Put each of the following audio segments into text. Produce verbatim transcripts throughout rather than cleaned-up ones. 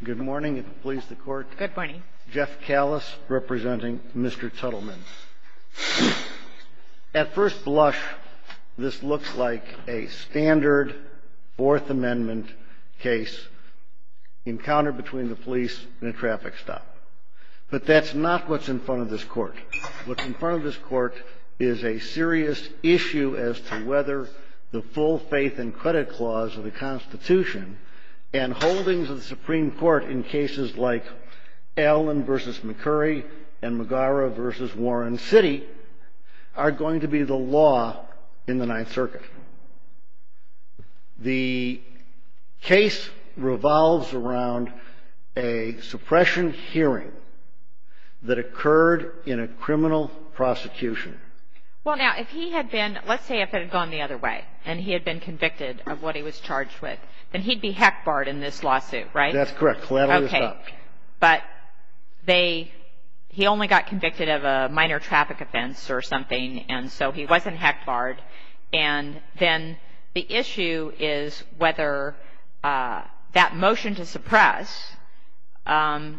Good morning. If it please the Court. Good morning. Jeff Callis, representing Mister Tuttleman. At first blush, this looks like a standard Fourth Amendment case encountered between the police and a traffic stop. But that's not what's in front of this Court. What's in front of this Court is a serious issue as to whether the full faith and credit clause of the Constitution and holdings of the Supreme Court in cases like Allen versus McCurry and Magara versus Warren City are going to be the law in the Ninth Circuit. The case revolves around a suppression hearing that occurred in a criminal prosecution. Well, now, if he had been, let's say if it had gone the other way, and he had been convicted of what he was charged with, then he'd be heck barred in this lawsuit, right? That's correct. Collaterally okay. stopped. But they, he only got convicted of a minor traffic offense or something, and so he wasn't heck barred. And then the issue is whether uh, that motion to suppress um,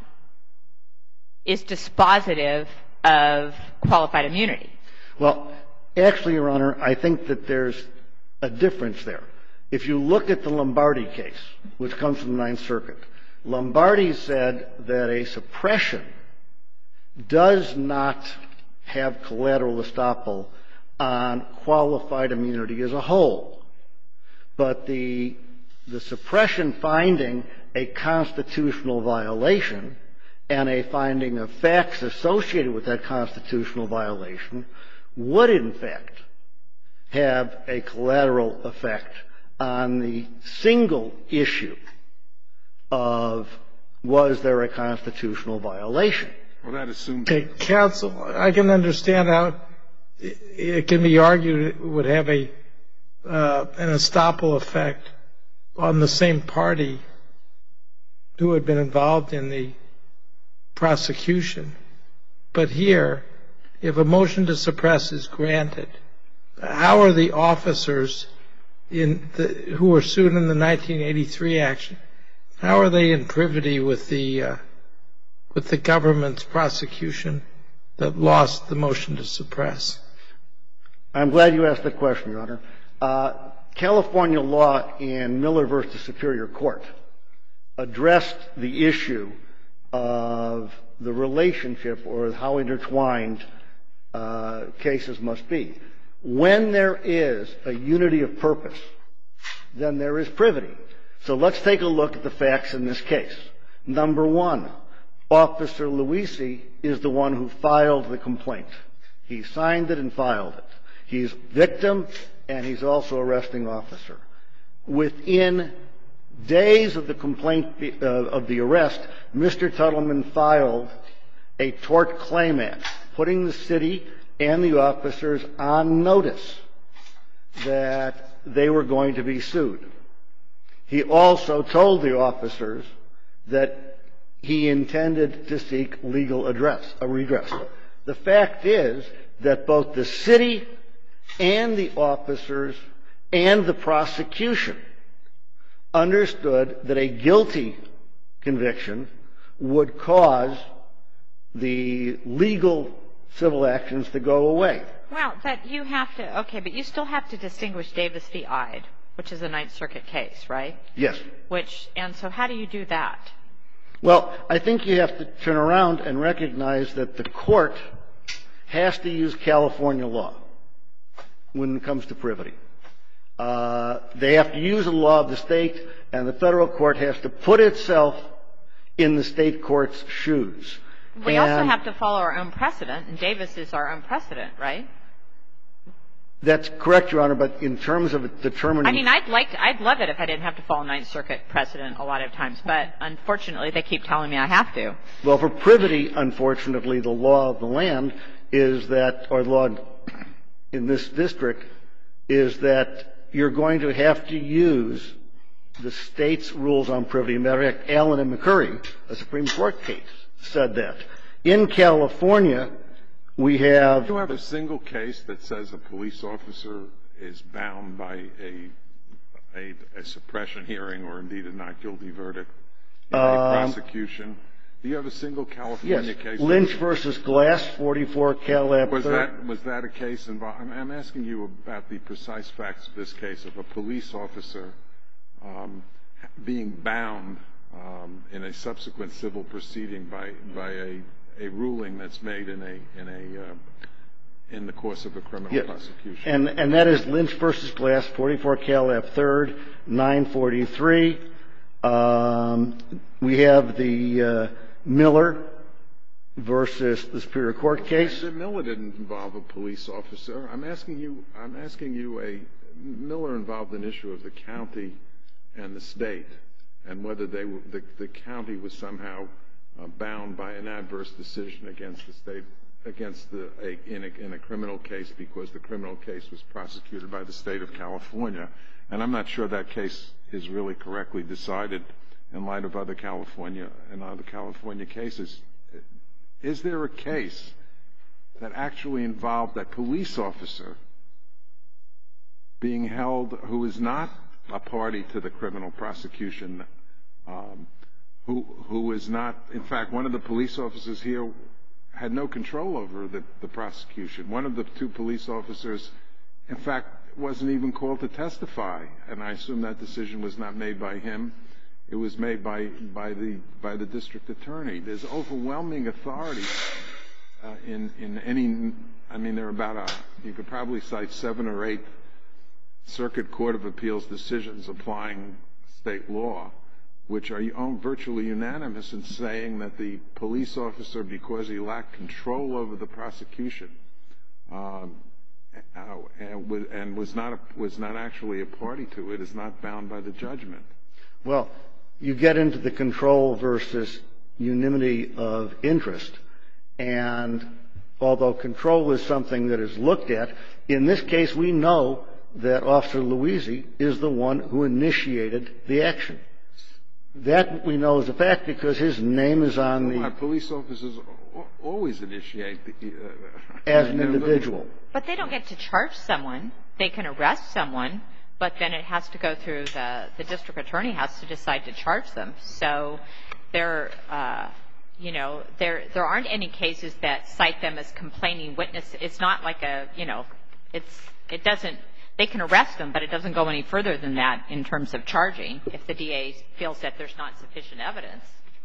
is dispositive of qualified immunity. Well, actually, Your Honor, I think that there's a difference there. If you look at the Lombardi case, which comes from the Ninth Circuit, Lombardi said that a suppression does not have collateral estoppel on qualified immunity as a whole. But the, the suppression finding a constitutional violation and a finding of facts associated with that constitutional violation would, in fact, have a collateral effect on the single issue of was there a constitutional violation. Well, that assumes... Okay, counsel, I can understand how it can be argued it would have a uh, an estoppel effect on the same party who had been involved in the prosecution. But here, if a motion to suppress is granted, how are the officers in the, who were sued in the nineteen eighty-three action, how are they in privity with the uh, with the government's prosecution that lost the motion to suppress? I'm glad you asked that question, Your Honor. Uh, California law in Miller versus Superior Court addressed the issue of the relationship or how intertwined uh, cases must be. When there is a unity of purpose, then there is privity. So let's take a look at the facts in this case. Number one, Officer Luisi is the one who filed the complaint. He signed it and filed it. He's victim, and he's also arresting officer. Within days of the complaint uh, of the arrest, Mister Tuttleman filed a tort claim act, putting the city and the officers on notice that they were going to be sued. He also told the officers that he intended to seek legal address, a redress. The fact is that both the city and the officers and the prosecution understood that a guilty conviction would cause the legal civil actions to go away. Well, but you have to, okay, but you still have to distinguish Davis v. Ide, which is a Ninth Circuit case, right? Yes. Which, and so how do you do that? Well, I think you have to turn around and recognize that the court has to use California law when it comes to privity. Uh, they have to use the law of the state, and the federal court has to put itself in the state court's shoes. We and also have to follow our own precedent, and Davis is our own precedent, right? That's correct, Your Honor, but in terms of determining... I mean, I'd like to, I'd love it if I didn't have to follow Ninth Circuit precedent a lot of times, but unfortunately they keep telling me I have to. Well, for privity, unfortunately, the law of the land is that, or the law in this district, is that you're going to have to use the state's rules on privity. Matter of fact, Allen and McCurry, a Supreme Court case, said that. In California, we have... Do you have a single case that says a police officer is bound by a, a, a suppression hearing or indeed a not guilty verdict in a Um, prosecution. Do you have a single California Yes. case? Lynch versus Glass, forty-four Calab Was third. that was that a case involving? I'm asking you about the precise facts of this case of a police officer um, being bound um, in a subsequent civil proceeding by by a, a ruling that's made in a in a uh, in the course of a criminal Yes. prosecution. And and that is Lynch versus Glass, forty-four Calab third, nine forty-three. Um, we have the uh, Miller versus the Superior Court case. The Miller didn't involve a police officer. I'm asking you. I'm asking you. A Miller involved an issue of the county and the state, and whether they were, the the county was somehow uh, bound by an adverse decision against the state, against the a, in a in a criminal case, because the criminal case was prosecuted by the state of California. And I'm not sure that case is really correctly decided in light of other California and other California cases. Is there a case that actually involved a police officer being held who is not a party to the criminal prosecution, um, who who is not, in fact, one of the police officers here had no control over the, the prosecution. One of the two police officers, in fact, wasn't even called to testify, and I assume that decision was not made by him. It was made by by the by the district attorney. There's overwhelming authority uh, in in any. I mean, there are about a, you could probably cite seven or eight Circuit Court of Appeals decisions applying state law, which are virtually unanimous in saying that the police officer, because he lacked control over the prosecution, um, and, and was not a, was not actually a party to it, is not bound by the judgment. Well, you get into the control versus unanimity of interest, and although control is something that is looked at, in this case we know that Officer Luisi is the one who initiated the action. That we know is a fact because his name is on the... Police officers always initiate the... Uh, as an individual. But they don't get to charge someone. They can arrest someone, but then it has to go through the, the district attorney has to decide to charge them. So there, uh, you know, there there aren't any cases that cite them as complaining witnesses. It's not like a, you know, it's it doesn't... They can arrest them, but it doesn't go any further than that in terms of charging if the D A feels that there's not sufficient evidence.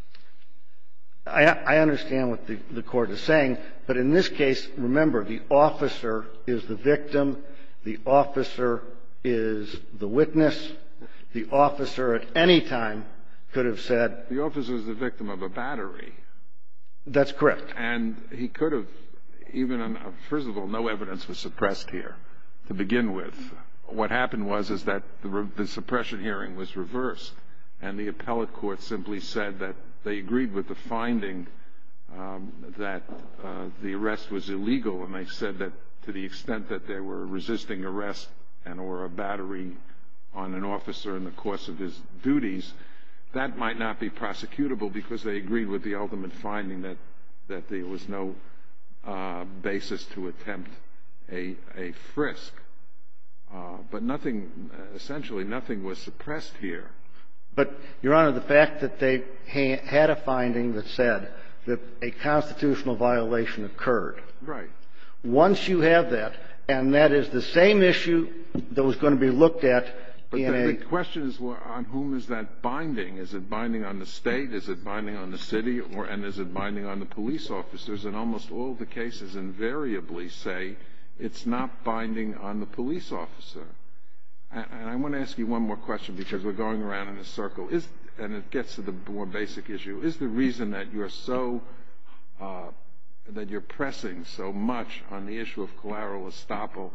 I, I understand what the, the court is saying, but in this case, remember, the officer is the victim. The officer is the witness. The officer at any time could have said... The officer is the victim of a battery. That's correct. And he could have, even, on, first of all, no evidence was suppressed here. To begin with, what happened was is that the, the suppression hearing was reversed, and the appellate court simply said that they agreed with the finding um, that uh, the arrest was illegal, and they said that to the extent that they were resisting arrest and or a battery on an officer in the course of his duties, that might not be prosecutable because they agreed with the ultimate finding that that there was no uh, basis to attempt A, a frisk, uh, but nothing, essentially nothing was suppressed here. But, Your Honor, the fact that they ha- had a finding that said that a constitutional violation occurred. Right. Once you have that, and that is the same issue that was going to be looked at but in the, a... the question is, well, on whom is that binding? Is it binding on the state? Is it binding on the city? Or and is it binding on the police officers? And almost all the cases invariably say it's not binding on the police officer. And, and I want to ask you one more question because we're going around in a circle. Is, and it gets to the more basic issue. Is the reason that you're so, uh, that you're pressing so much on the issue of collateral estoppel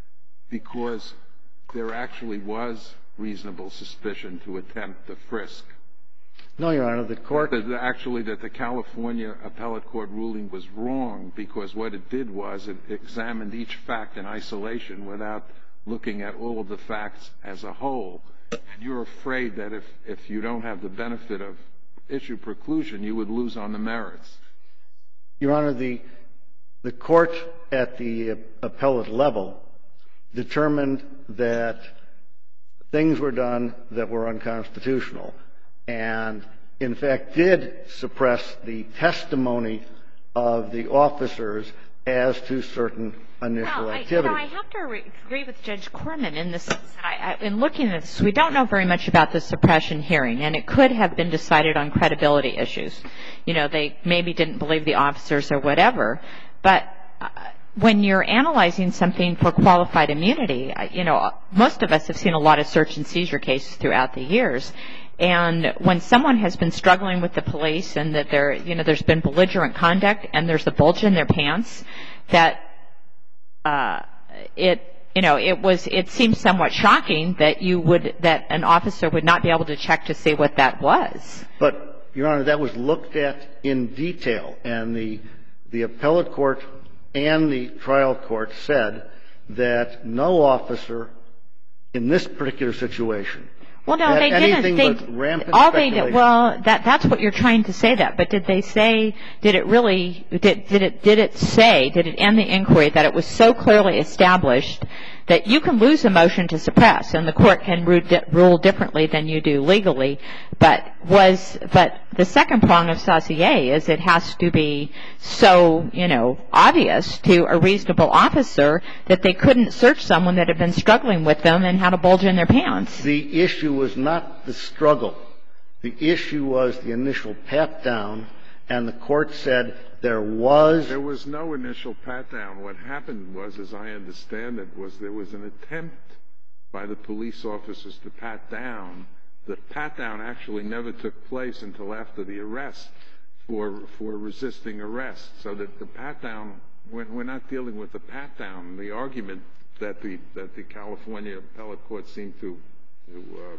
because there actually was reasonable suspicion to attempt the frisk? No, Your Honor, the court... That actually, that the California appellate court ruling was wrong because what it did was it examined each fact in isolation without looking at all of the facts as a whole. And you're afraid that if, if you don't have the benefit of issue preclusion, you would lose on the merits. Your Honor, the, the court at the appellate level determined that things were done that were unconstitutional. And in fact, did suppress the testimony of the officers as to certain initial well, activities. I, you know, I have to re- agree with Judge Corman in this. I, I, in looking at this, we don't know very much about the suppression hearing, and it could have been decided on credibility issues. You know, they maybe didn't believe the officers or whatever, but uh, when you're analyzing something for qualified immunity, you know, most of us have seen a lot of search and seizure cases throughout the years. And when someone has been struggling with the police and that there, you know, there's been belligerent conduct and there's a bulge in their pants, that uh, it, you know, it was, it seems somewhat shocking that you would, that an officer would not be able to check to see what that was. But, Your Honor, that was looked at in detail, and the the appellate court and the trial court said that no officer in this particular situation Well, no, had they anything didn't. but They, rampant all they speculation. did, well, that that's what you're trying to say that. But did they say? Did it really? Did did it did it say? Did it end the inquiry that it was so clearly established that you can lose a motion to suppress, and the court can rule differently than you do legally? But was but the second prong of Saussure is it has to be so, you know, obvious to a reasonable officer that they couldn't search someone that had been struggling with them and had a bulge in their pants. The issue was not the struggle. The issue was the initial pat-down, and the court said there was... There was no initial pat-down. What happened was, as I understand it, was there was an attempt by the police officers to pat down. The pat-down actually never took place until after the arrest for for resisting arrest. So that the pat-down, we're, we're not dealing with the pat-down. The argument that the that the California appellate court seemed to to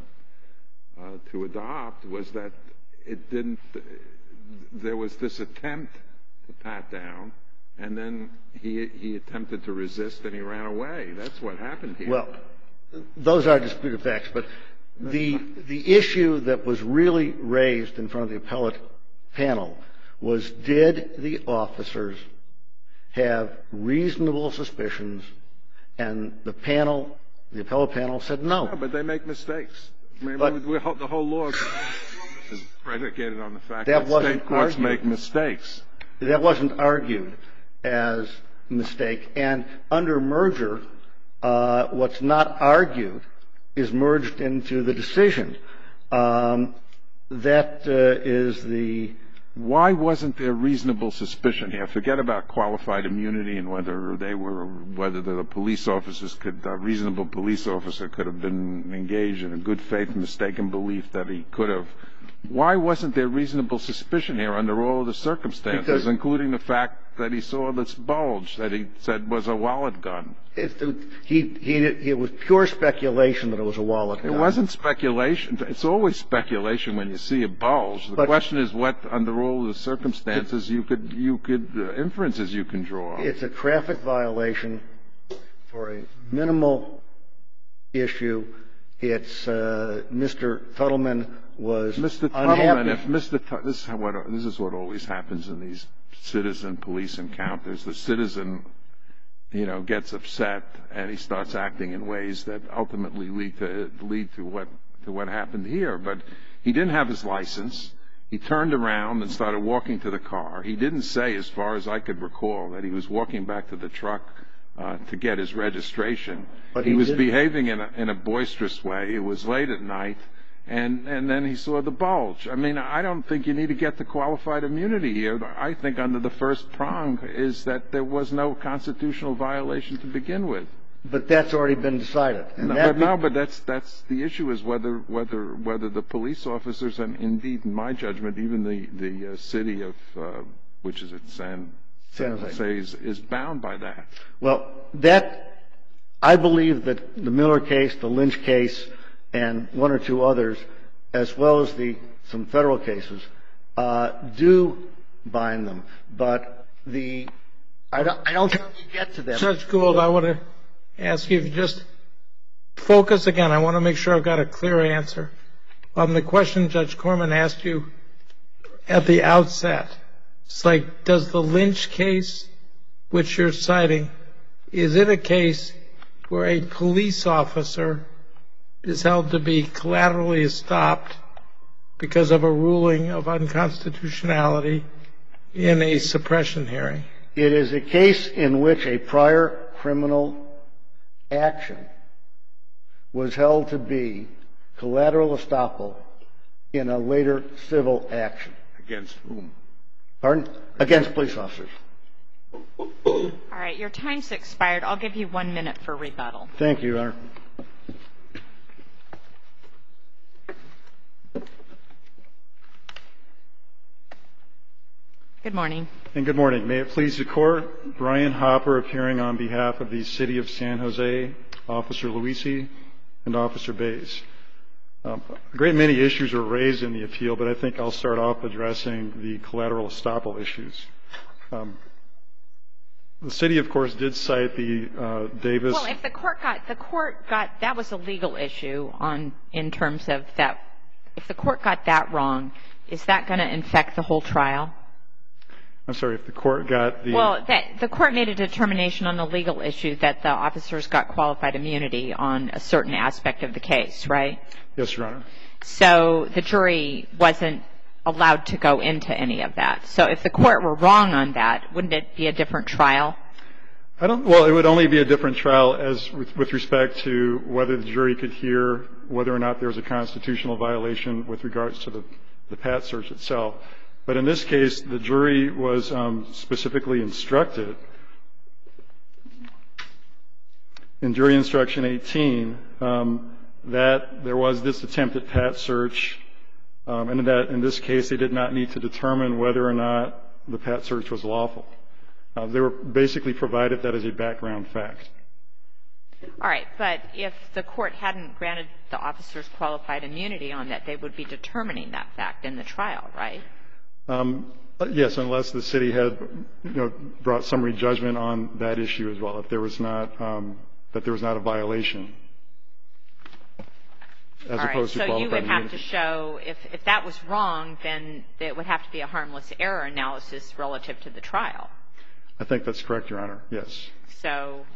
uh, uh, to adopt was that it didn't. There was this attempt to pat down, and then he he attempted to resist, and he ran away. That's what happened here. Well, those are disputed facts, but the the issue that was really raised in front of the appellate panel was, did the officers have reasonable suspicions? And the panel, the appellate panel, said no. Yeah, but they make mistakes. I mean, But- we, we, the whole law is predicated on the fact That that, wasn't state courts argued. make mistakes. That wasn't argued as a mistake. And under merger, uh, what's not argued is merged into the decision. Um, that uh, is the... Why wasn't there reasonable suspicion here? Forget about qualified immunity and whether they were, whether the police officers could, a reasonable police officer could have been engaged in a good faith, mistaken belief that he could have. Why wasn't there reasonable suspicion here under all of the circumstances, Because- including the fact that he saw this bulge that he said was a wallet gun? It, he, he, it was pure speculation that it was a wallet It gun. wasn't speculation. It's always speculation when you see a bulge. The But- question is what, under all of the circumstances, you could, you could, uh, inferences you can draw. It's a traffic violation for a minimal issue. It's uh, Mister Tuttleman was Mister unhappy. Tuttleman, if Mister Tut- this is what this is what always happens in these citizen police encounters. The citizen, you know, gets upset and he starts acting in ways that ultimately lead to lead to what to what happened here. But he didn't have his license. He turned around and started walking to the car. He didn't say, as far as I could recall, that he was walking back to the truck uh, to get his registration. But he, he was did- behaving in a, in a boisterous way. It was late at night. And and then he saw the bulge. I mean, I don't think you need to get to qualified immunity here. I think under the first prong is that there was no constitutional violation to begin with. But that's already been decided. And No, that but no, but that's that's the issue is whether whether whether the police officers and indeed, in my judgment, even the the uh, city of uh, which is at San San Jose. Jose is, is bound by that. Well, that, I believe that the Miller case, the Lynch case, and one or two others, as well as the some federal cases, uh, do bind them. But the I don't, I don't think we get to them. Judge Gould, I want to ask you if you just focus again. I want to make sure I've got a clear answer on the question Judge Corman asked you at the outset. It's like, does the Lynch case, which you're citing, is it a case where a police officer is held to be collaterally stopped because of a ruling of unconstitutionality in a suppression hearing? It is a case in which a prior criminal action was held to be collateral estoppel in a later civil action. Against whom? Pardon? Against police officers. All right, your time's expired. I'll give you one minute for rebuttal. Thank you, Your Honor. Good morning. And good morning. May it please the Court, Brian Hopper appearing on behalf of the City of San Jose, Officer Luisi, and Officer Bays. Um, a great many issues were raised in the appeal, but I think I'll start off addressing the collateral estoppel issues. Um, the city, of course, did cite the uh, Davis. Well, if the court got the court got that was a legal issue on in terms of that. If the court got that wrong, is that going to infect the whole trial? I'm sorry, if the court got the. Well, that, the court made a determination on the legal issue that the officers got qualified immunity on a certain aspect of the case, right? Yes, Your Honor. So the jury wasn't allowed to go into any of that. So if the court were wrong on that, wouldn't it be a different trial? I don't. Well, it would only be a different trial as with, with respect to whether the jury could hear whether or not there was a constitutional violation with regards to the, the Pat search itself. But in this case, the jury was um, specifically instructed in jury instruction eighteen um, that there was this attempted Pat search, um, and that in this case they did not need to determine whether or not the Pat search was lawful. Uh, they were basically provided that as a background fact. All right, but if the court hadn't granted the officers qualified immunity on that, they would be determining that fact in the trial, right? Um, yes, unless the city had, you know, brought summary judgment on that issue as well, if there was not um, that there was not a violation, as All opposed right, to so you qualified would have immunity. to show if if that was wrong, then it would have to be a harmless error analysis relative to the trial. I think that's correct, Your Honor. Yes. So,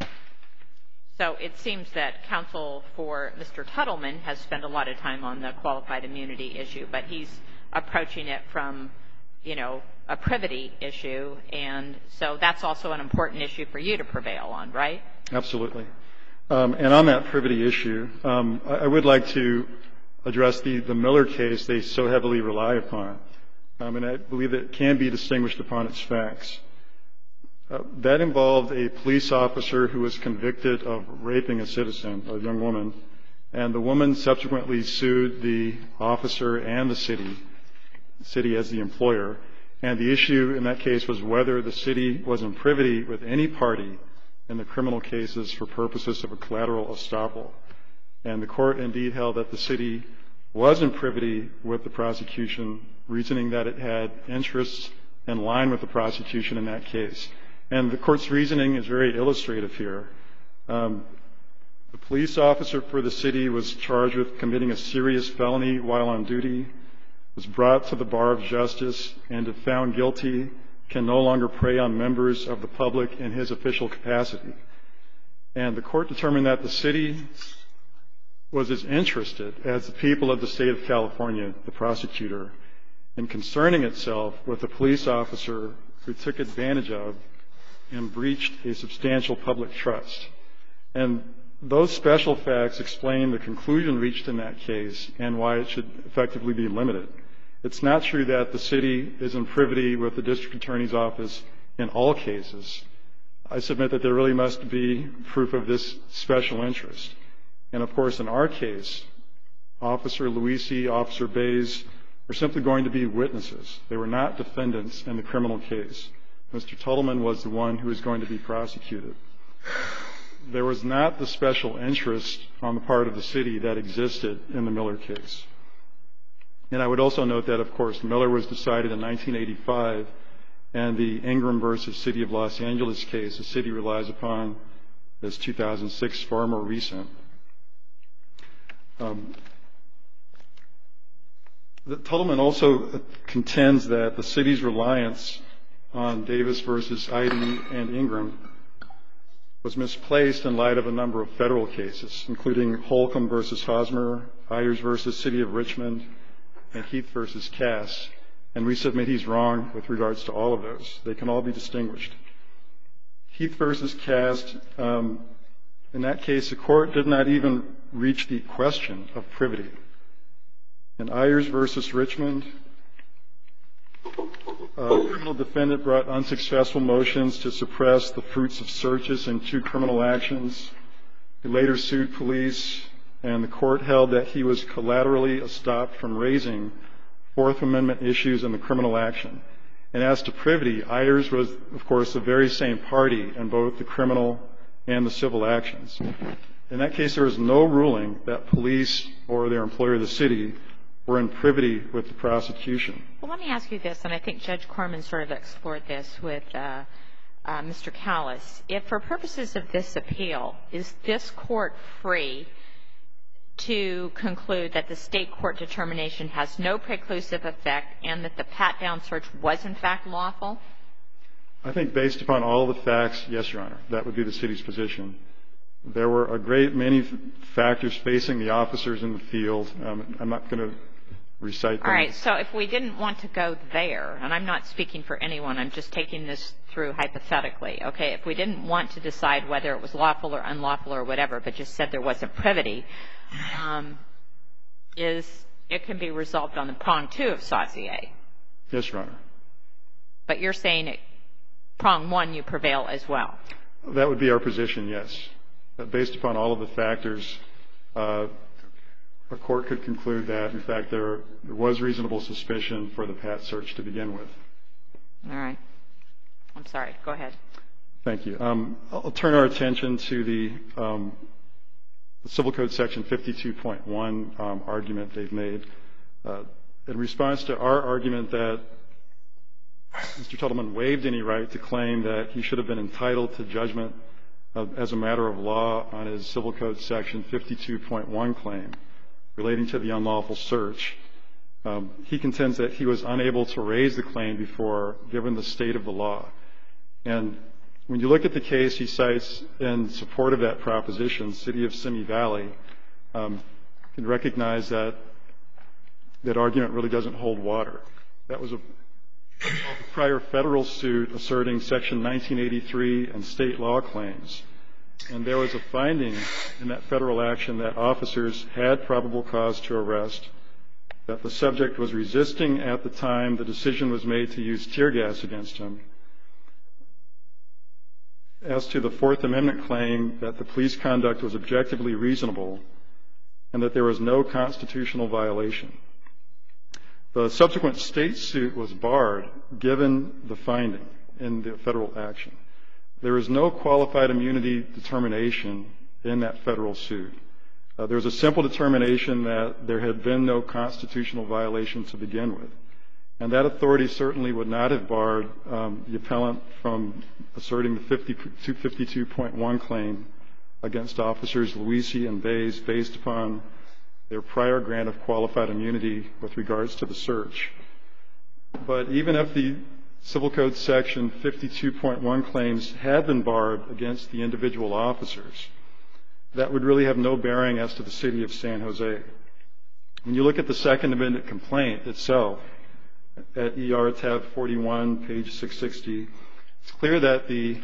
so it seems that counsel for Mister Tuttleman has spent a lot of time on the qualified immunity issue, but he's approaching it from, you know, a privity issue, and so that's also an important issue for you to prevail on, right? Absolutely. Um, and on that privity issue, um, I, I would like to address the, the Miller case they so heavily rely upon, um, and I believe that it can be distinguished upon its facts. Uh, that involved a police officer who was convicted of raping a citizen, a young woman, and the woman subsequently sued the officer and the city, city as the employer. And the issue in that case was whether the city was in privity with any party in the criminal cases for purposes of a collateral estoppel. And the court indeed held that the city was in privity with the prosecution, reasoning that it had interests in line with the prosecution in that case. And the court's reasoning is very illustrative here. Um, the police officer for the city was charged with committing a serious felony while on duty, was brought to the bar of justice, and if found guilty, can no longer prey on members of the public in his official capacity. And the court determined that the city was as interested as the people of the state of California, the prosecutor, in concerning itself with a police officer who took advantage of and breached a substantial public trust. And those special facts explain the conclusion reached in that case and why it should effectively be limited. It's not true that the city is in privity with the district attorney's office in all cases. I submit that there really must be proof of this special interest. And of course, in our case, Officer Luisi, Officer Bays were simply going to be witnesses. They were not defendants in the criminal case. Mister Tuttleman was the one who was going to be prosecuted. There was not the special interest on the part of the city that existed in the Miller case. And I would also note that, of course, Miller was decided in nineteen eighty-five, and the Ingram versus City of Los Angeles case, the city relies upon as two thousand six, far more recent. Um, the Tuttleman also contends that the city's reliance on Davis versus Eide and Ingram was misplaced in light of a number of federal cases, including Holcomb versus Hosmer, Ayers versus City of Richmond, and Heath versus Cass. And we submit he's wrong with regards to all of those. They can all be distinguished. Heath versus Cass, um, in that case, the court did not even reach the question of privity. In Ayers versus Richmond, a criminal defendant brought unsuccessful motions to suppress the fruits of searches in two criminal actions. He later sued police, and the court held that he was collaterally estopped from raising Fourth Amendment issues in the criminal action. And as to privity, Ayers was, of course, the very same party in both the criminal and the civil actions. In that case, there was no ruling that police or their employer, the city, were in privity with the prosecution. Well, let me ask you this, and I think Judge Corman sort of explored this with uh, uh, Mister Callis. If for purposes of this appeal, is this court free to conclude that the state court determination has no preclusive effect and that the pat-down search was, in fact, lawful? I think based upon all the facts, yes, Your Honor, that would be the city's position. There were a great many factors facing the officers in the field. Um, I'm not going to recite them. All right, so if we didn't want to go there, and I'm not speaking for anyone, I'm just taking this through hypothetically, okay, if we didn't want to decide whether it was lawful or unlawful or whatever, but just said there wasn't privity, um, is it can be resolved on the prong two of Saucier. Yes, Your Honor. But you're saying it, prong one, you prevail as well. That would be our position, yes. But based upon all of the factors, uh, a court could conclude that, in fact, there, there was reasonable suspicion for the pat search to begin with. All right. I'm sorry. Go ahead. Thank you. Um, I'll turn our attention to the, um, the Civil Code Section fifty-two point one um, argument they've made. Uh, in response to our argument that Mister Tuttleman waived any right to claim that he should have been entitled to judgment of, as a matter of law on his Civil Code Section fifty-two point one claim relating to the unlawful search, um, he contends that he was unable to raise the claim before, given the state of the law. And when you look at the case he cites in support of that proposition, City of Simi Valley, um, you can recognize that that argument really doesn't hold water. That was a prior federal suit asserting Section nineteen eighty-three and state law claims. And there was a finding in that federal action that officers had probable cause to arrest, that the subject was resisting at the time the decision was made to use tear gas against him. As to the Fourth Amendment claim that the police conduct was objectively reasonable and that there was no constitutional violation. The subsequent state suit was barred given the finding in the federal action. There is no qualified immunity determination in that federal suit. Uh, there was a simple determination that there had been no constitutional violation to begin with. And that authority certainly would not have barred um, the appellant from asserting the fifty-two point one claim against officers Luisi and Bays based upon their prior grant of qualified immunity with regards to the search. But even if the Civil Code Section fifty-two point one claims had been barred against the individual officers, that would really have no bearing as to the city of San Jose. When you look at the Second Amendment complaint itself, at E R tab forty-one, page six sixty, it's clear that the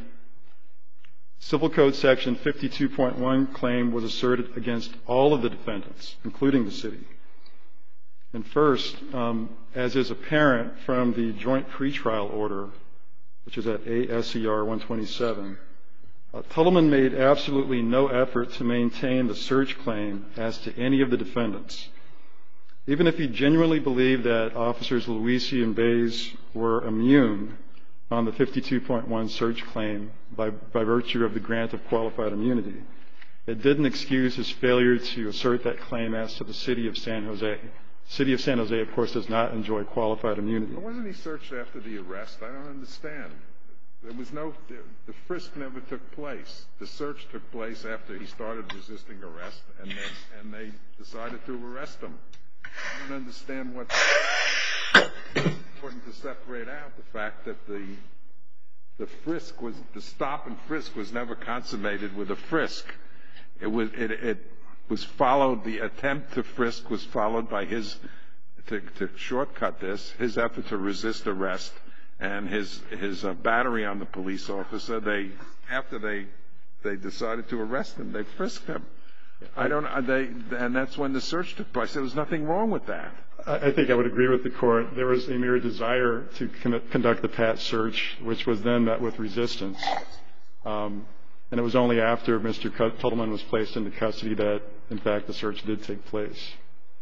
Civil Code Section fifty-two point one claim was asserted against all of the defendants, including the city. And first, um, as is apparent from the joint pretrial order, which is at A S E R one twenty-seven, uh, Tuttleman made absolutely no effort to maintain the search claim as to any of the defendants. Even if he genuinely believed that officers Luisi and Bays were immune on the fifty-two point one search claim by, by virtue of the grant of qualified immunity, it didn't excuse his failure to assert that claim as to the city of San Jose. The city of San Jose, of course, does not enjoy qualified immunity. But wasn't he searched after the arrest? I don't understand. There was no, the, the frisk never took place. The search took place after he started resisting arrest, and they, and they decided to arrest him. I don't understand what's important to separate out the fact that the the frisk was, the stop and frisk was never consummated with a frisk. It was, it, it was followed, the attempt to frisk was followed by his to, to shortcut this, his effort to resist arrest and his his uh, battery on the police officer, they after they they decided to arrest him, they frisked him. I don't know. They and that's when the search took place. There was nothing wrong with that. I think I would agree with the court. There was a mere desire to con- conduct the pat search, which was then met with resistance. Um, and it was only after Mister Tuttleman was placed into custody that, in fact, the search did take place.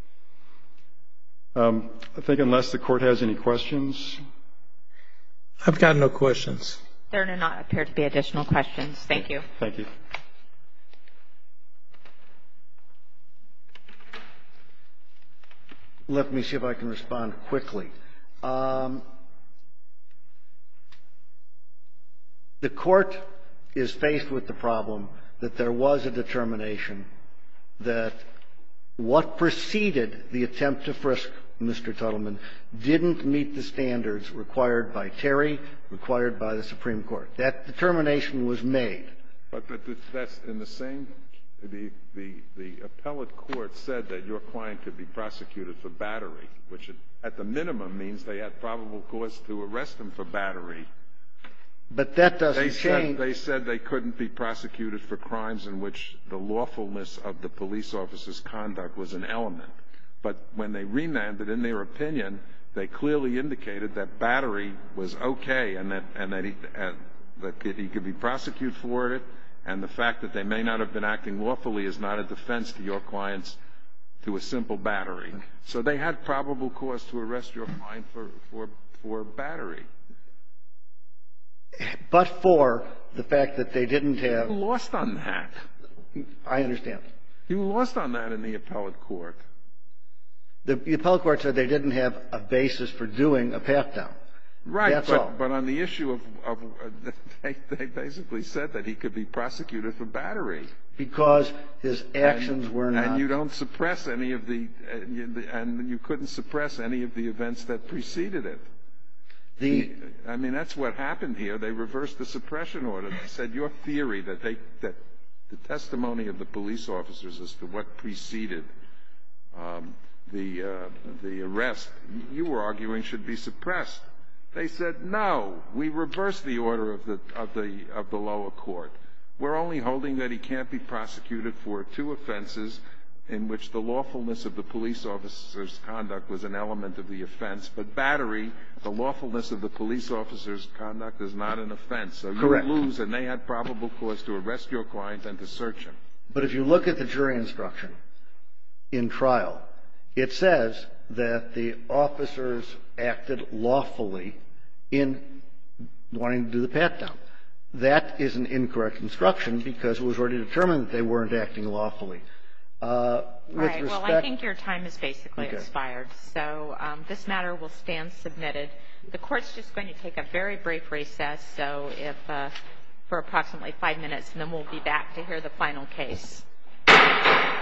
Um, I think unless the court has any questions. I've got no questions. There do not appear to be additional questions. Thank you. Thank you. Let me see if I can respond quickly. Um, the court is faced with the problem that there was a determination that what preceded the attempt to frisk Mister Tuttleman didn't meet the standards required by Terry, required by the Supreme Court. That determination was made. But, but that's in the same, the, the, the appellate court said that your client could be prosecuted for battery, which at the minimum means they had probable cause to arrest him for battery. But that doesn't they change. Said, they said they couldn't be prosecuted for crimes in which the lawfulness of the police officer's conduct was an element. But when they remanded, in their opinion, they clearly indicated that battery was okay and that, and that, he, uh, that he could be prosecuted for it, and the fact that they may not have been acting lawfully is not a defense to your clients to a simple battery. So they had probable cause to arrest your client for, for, for battery. But for the fact that they didn't have. You lost on that. I understand. You lost on that in the appellate court. The, the appellate court said they didn't have a basis for doing a pat-down. Right, That's but, all. but on the issue of, of uh, they, they basically said that he could be prosecuted for battery. Because his actions and, were not. And you don't suppress any of the, uh, you, and you couldn't suppress any of the events that preceded it. The, I mean, that's what happened here. They reversed the suppression order. They said your theory that they, that the testimony of the police officers as to what preceded um, the uh, the arrest, you were arguing should be suppressed. They said no. We reversed the order of the of the of the lower court. We're only holding that he can't be prosecuted for two offenses in which the lawfulness of the police officer's conduct was an element of the offense, but battery, the lawfulness of the police officer's conduct is not an offense. So you Correct. lose, and they had probable cause to arrest your client and to search him. but if you look at the jury instruction in trial, it says that the officers acted lawfully in wanting to do the pat-down. That is an incorrect instruction because it was already determined that they weren't acting lawfully. Uh, with All right. respect, Well, I think your time is basically Okay. expired. So um, this matter will stand submitted. The court's just going to take a very brief recess, so if uh, for approximately five minutes, and then we'll be back to hear the final case.